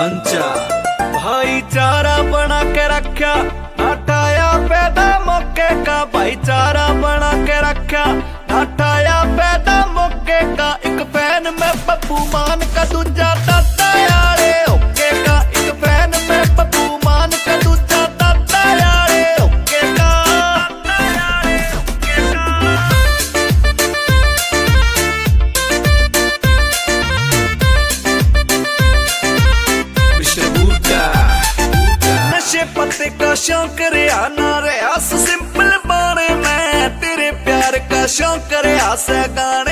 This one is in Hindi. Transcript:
पंचा भाईचारा बना के रखा, हटाया पैदा मौके का भाईचारा बना के रखा, हटाया पैदा मौके का। एक फैन में पप्पू मान का दूजा दादा यारे ओके का, एक फैन में पप्पू मान का दूजा दादा यारे ओके का, यारे ओके का। नशे पत्ते का शौक रहा ना रहा सिंपल बारे में, तेरे प्यार का शौक रहा से गाने